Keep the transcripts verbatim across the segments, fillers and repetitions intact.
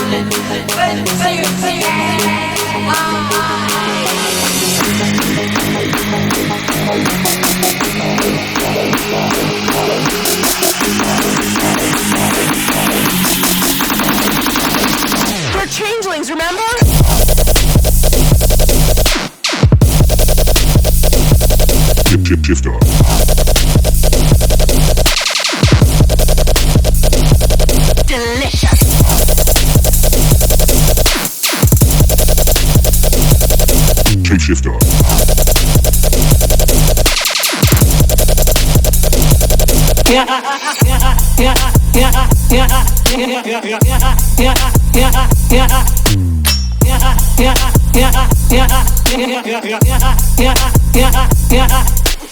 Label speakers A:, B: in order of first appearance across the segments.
A: We're changelings, remember?
B: Chip, chip, shifter.
A: Delicious.
B: Shape shifter.
A: Yeah, yeah, yeah, yeah, yeah, yeah, yeah, yeah, yeah, yeah, yeah. Yeah, yeah, yeah, yeah, yeah, yeah, yeah, yeah, yeah.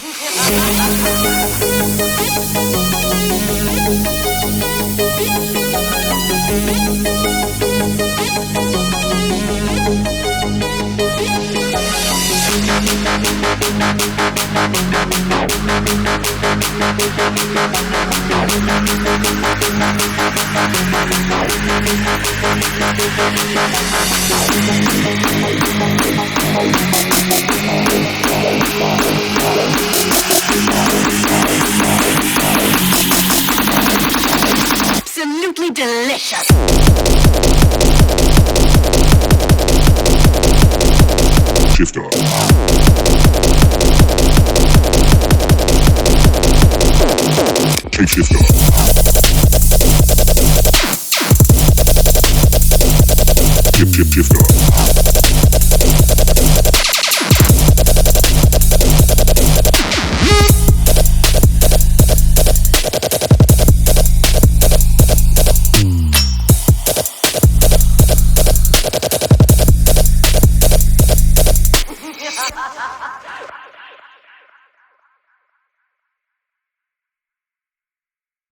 A: Absolutely delicious.
B: Shifter. Shape shifter. Chip, chip, shifter.